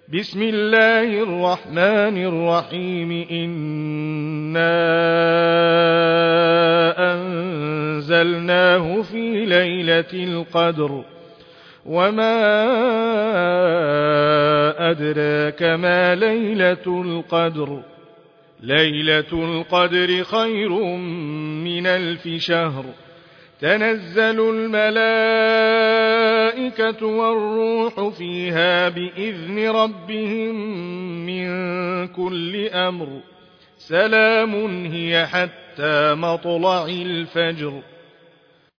بسم الله الرحمن الرحيم إنا أنزلناه في ليلة القدر وما أدراك ما ليلة القدر ليلة القدر خير من 1000 شهر تنزل الملائكة والروح فيها بإذن ربهم من كل أمر سلام هي حتى مطلع الفجر.